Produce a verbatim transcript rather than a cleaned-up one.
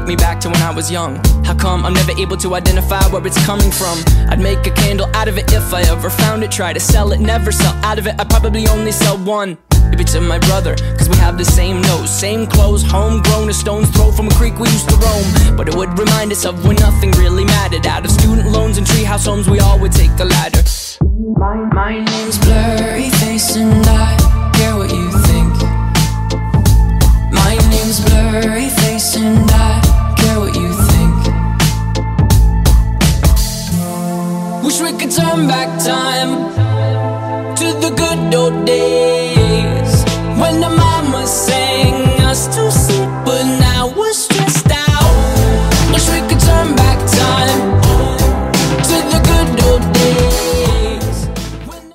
took me back to when I was young. How come I'm never able to identify where it's coming from? I'd make a candle out of it if I ever found it. Try to sell it, never sell out of it. I'd probably only sell one. Maybe to my brother, cause we have the same nose, same clothes, homegrown, a stone's throw from a creek we used to roam. But it would remind us of when nothing really mattered. Out of student loans and treehouse homes, we all would take the ladder. My, my name's Blurry Face and I care what you think. My name's Blurry Face and I care what you think. Wish we could turn back time